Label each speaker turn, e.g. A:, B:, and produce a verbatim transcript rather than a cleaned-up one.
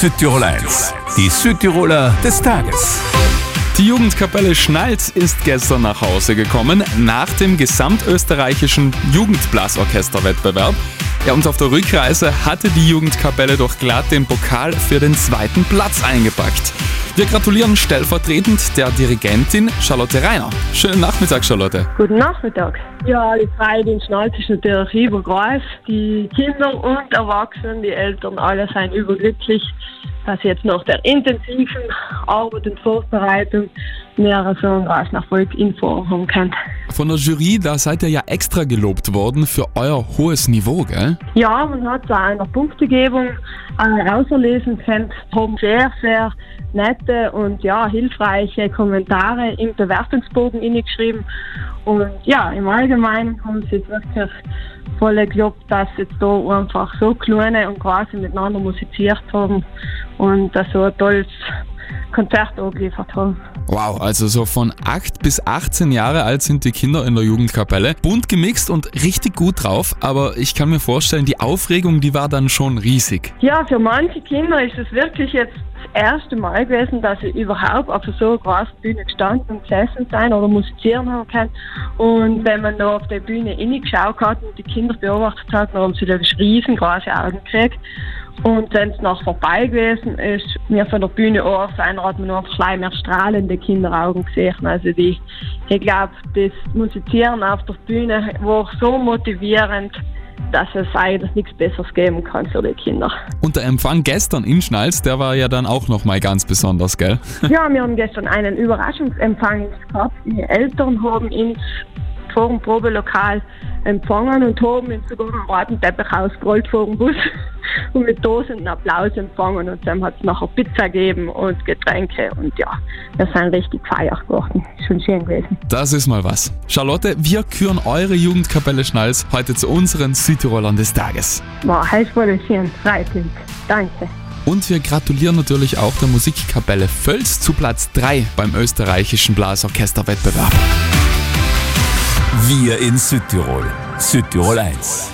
A: Südtirol eins, die Südtiroler des Tages.
B: Die Jugendkapelle Schnalz ist gestern nach Hause gekommen nach dem gesamtösterreichischen Jugendblasorchesterwettbewerb. Ja, und auf der Rückreise hatte die Jugendkapelle doch glatt den Pokal für den zweiten Platz eingepackt. Wir gratulieren stellvertretend der Dirigentin Charlotte Reiner. Schönen Nachmittag, Charlotte.
C: Guten Nachmittag. Ja, die Freude in Schnalz ist natürlich übergroß. Die Kinder und Erwachsenen, die Eltern, alle sind überglücklich, dass jetzt nach der intensiven Arbeit und Vorbereitung mehr so einen großen Erfolg in Form haben können.
B: Von der Jury, da seid ihr ja extra gelobt worden für euer hohes Niveau, gell?
C: Ja, man hat zu einer Punktegebung äh, auserlesen können, haben sehr, sehr nette und ja, hilfreiche Kommentare im Bewertungsbogen hineingeschrieben. Und ja, im Allgemeinen haben sie jetzt wirklich voll geglaubt, dass jetzt da einfach so kleine und quasi miteinander musiziert haben und dass so ein tolles Konzert angeliefert haben.
B: Wow, also so von acht bis achtzehn Jahre alt sind die Kinder in der Jugendkapelle. Bunt gemixt und richtig gut drauf, aber ich kann mir vorstellen, die Aufregung, die war dann schon riesig.
C: Ja, für manche Kinder ist es wirklich jetzt das erste Mal gewesen, dass sie überhaupt auf so einer großen Bühne gestanden und gesessen sind oder musizieren haben können. Und wenn man da auf der Bühne hineingeschaut hat und die Kinder beobachtet hat, dann haben sie da riesengroße Augen gekriegt. Und wenn es noch vorbei gewesen ist, mir von der Bühne auf sein, hat man noch gleich mehr strahlende Kinderaugen gesehen. Also die, ich glaube, das Musizieren auf der Bühne war so motivierend, dass es eigentlich nichts Besseres geben kann für die Kinder.
B: Und der Empfang gestern in Schnalz, der war ja dann auch nochmal ganz besonders, gell?
C: Ja, wir haben gestern einen Überraschungsempfang gehabt. Die Eltern haben uns vor dem Probelokal empfangen und haben uns sogar einen roten Teppich ausgerollt vor dem Bus und mit tosenden Applaus empfangen. Und dann hat es nachher Pizza gegeben und Getränke und ja, wir sind richtig gefeiert geworden. Schon schön gewesen.
B: Das ist mal was. Charlotte, wir küren eure Jugendkapelle Schnalz heute zu unseren Südtirolern des Tages.
C: War heiß voll schön, freut mich. Danke.
B: Und wir gratulieren natürlich auch der Musikkapelle Völs zu Platz drei beim österreichischen Blasorchesterwettbewerb.
A: Wir in Südtirol. Südtirol eins.